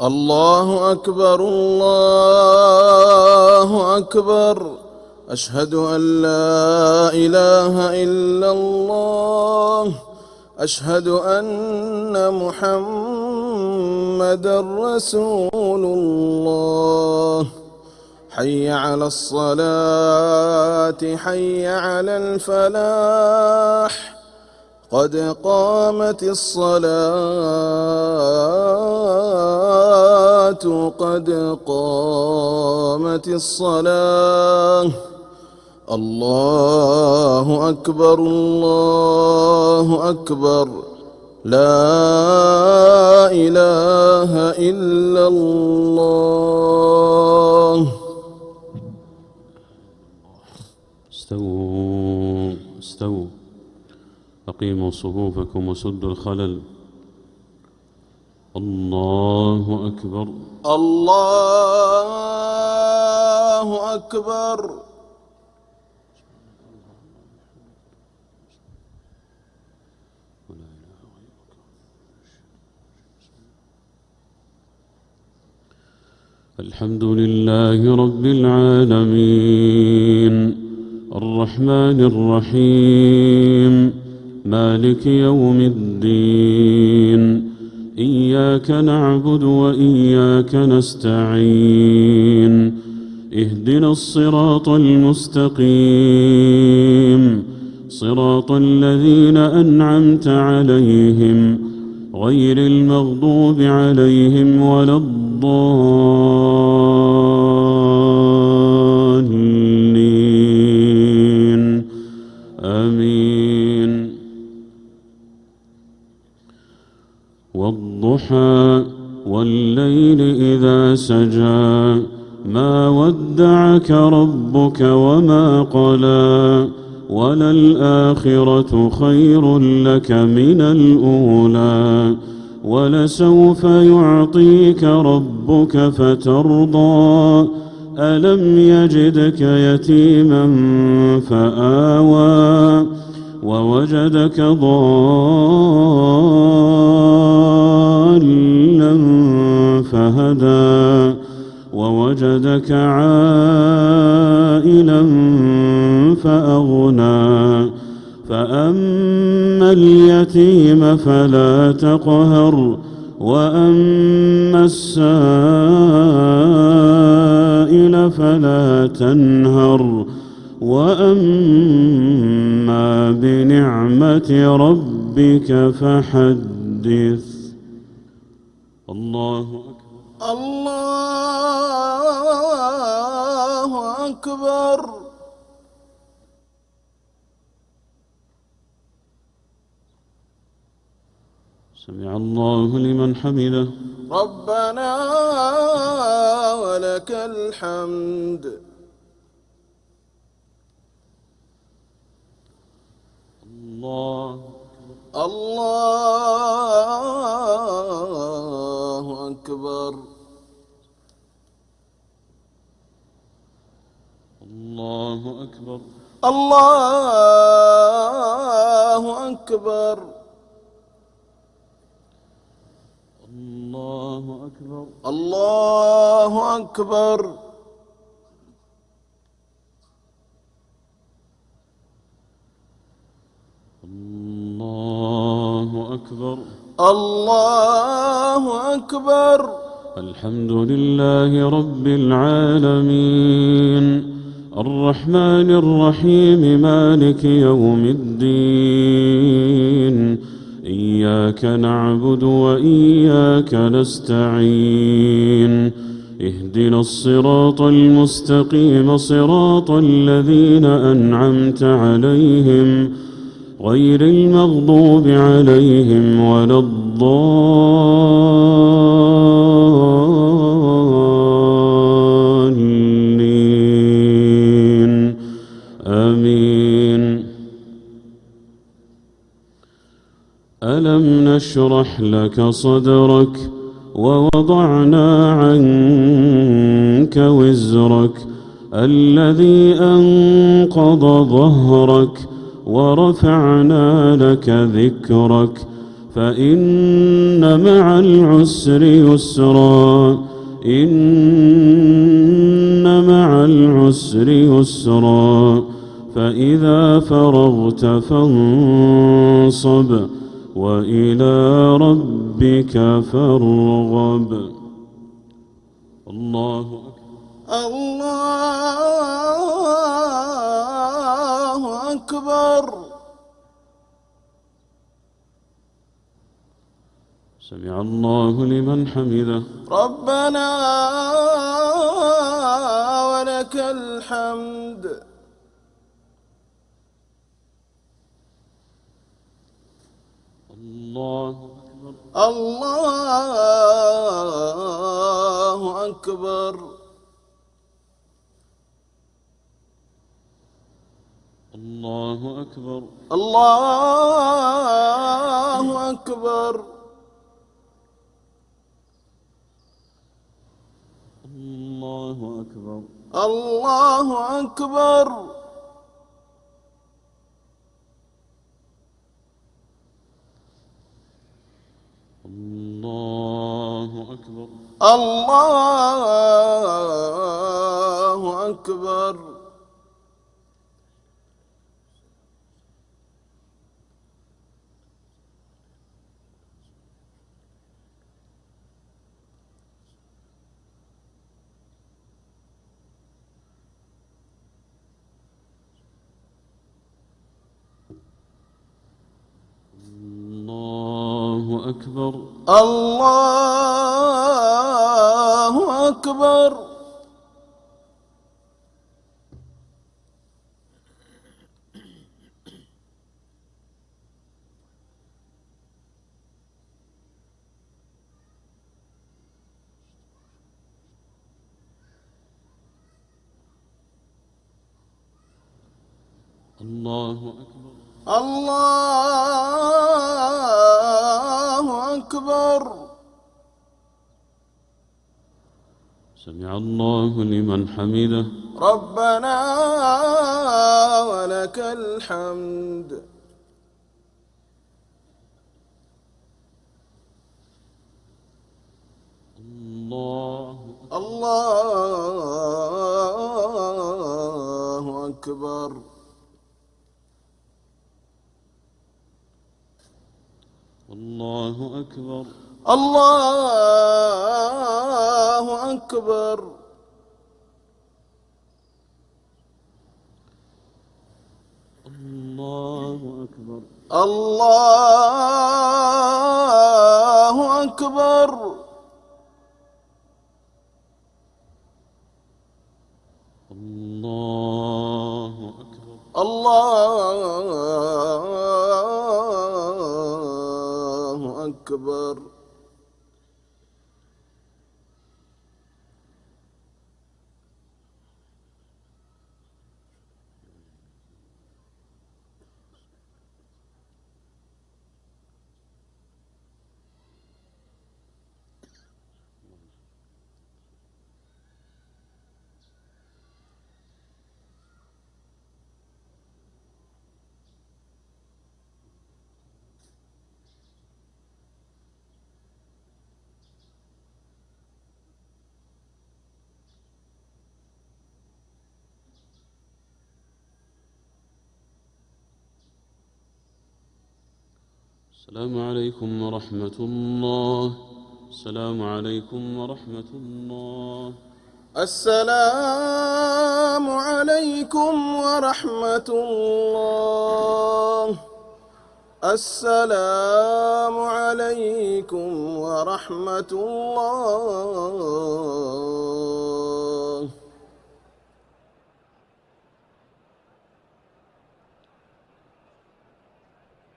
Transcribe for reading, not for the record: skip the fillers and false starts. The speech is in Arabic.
الله أكبر الله أكبر. أشهد أن لا إله إلا الله. أشهد أن محمدًا رسول الله. حي على الصلاة حي على الفلاح. قد قامت الصلاة قد قامت الصلاة. الله أكبر الله أكبر. لا إله إلا الله. استووا استووا، أقيموا صفوفكم وسدوا الخلل. الله أكبر الله أكبر. الحمد لله رب العالمين الرحمن الرحيم مالك يوم الدين. إياك نعبد وإياك نستعين. اهدنا الصراط المستقيم صراط الذين أنعمت عليهم غير المغضوب عليهم ولا الضالين. آمين. والضحى والليل إذا سجى ما ودعك ربك وما قلى وللآخرة خير لك من الأولى ولسوف يعطيك ربك فترضى. ألم يجدك يتيما فآوى ووجدك ضالا فهدى ووجدك عائلا فأغنى. فأما اليتيم فلا تقهر وأما السائل فلا تنهر وأما بنعمة ربك فحدث. الله أكبر الله أكبر. سمع الله لمن حمده. ربنا ولك الحمد. الله الله أكبر. الله أكبر. الله أكبر. الله أكبر. الله أكبر. الله أكبر. الله أكبر. الحمد لله رب العالمين الرحمن الرحيم مالك يوم الدين. إياك نعبد وإياك نستعين. اهدنا الصراط المستقيم صراط الذين أنعمت عليهم غير المغضوب عليهم ولا الضالين. آمين. ألم نشرح لك صدرك ووضعنا عنك وزرك الذي أنقض ظهرك ورفعنا لك ذكرك فإن مع العسر يسرا إن مع العسر يسرا فإذا فرغت فانصب وإلى ربك فارغب. الله أكبر. الله أكبر. سمع الله لمن حمده. ربنا ولك الحمد. الله أكبر. الله أكبر. الله أكبر. الله أكبر. الله أكبر. الله أكبر. الله أكبر. الله أكبر. الله أكبر. الله أكبر. الله أكبر. الله أكبر. سمع الله لمن حمده. ربنا ولك الحمد. الله أكبر. الله أكبر. الله أكبر. الله أكبر. الله أكبر. الله أكبر. الله أكبر. السلام عليكم ورحمة الله. السلام عليكم ورحمة الله. السلام عليكم ورحمة الله. السلام عليكم ورحمة الله.